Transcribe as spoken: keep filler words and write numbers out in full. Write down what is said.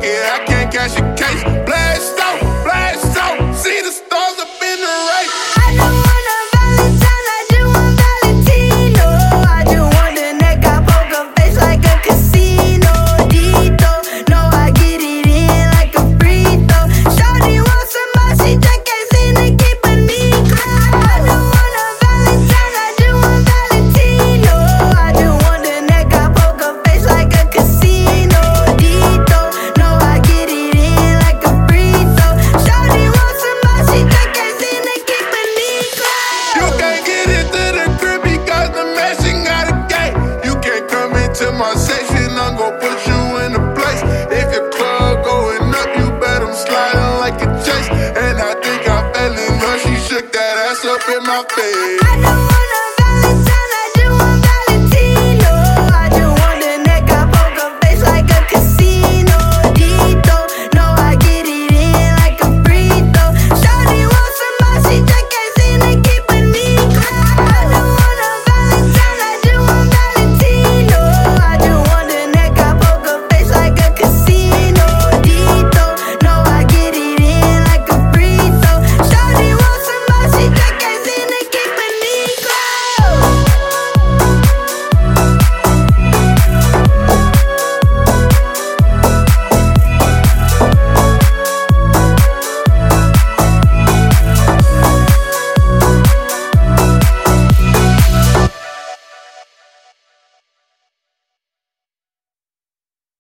pocket, I can't cash a case. Blast out, blast out, see the stars up in the race. I don't want a Valentine, I just want Valentino. I just want the neck, I poker face like a casino. Dito, no, I get it in like a free throw. Shawty want some more, she just can't seem to keep a Nico. I don't want a Valentine, I just want Valentino. I just want the neck, I poker face like a casino. Dito, no, I get it in like a free throw. Shawty want some more, she just can't seem to keep a Nico. You can't get into the crib because the mashing got a gate. You can't come into my section, I'm gon' put you in a place. If your club going up, you bet I'm sliding like a chase. And I think I fell in love, she shook that ass up in my face. I don't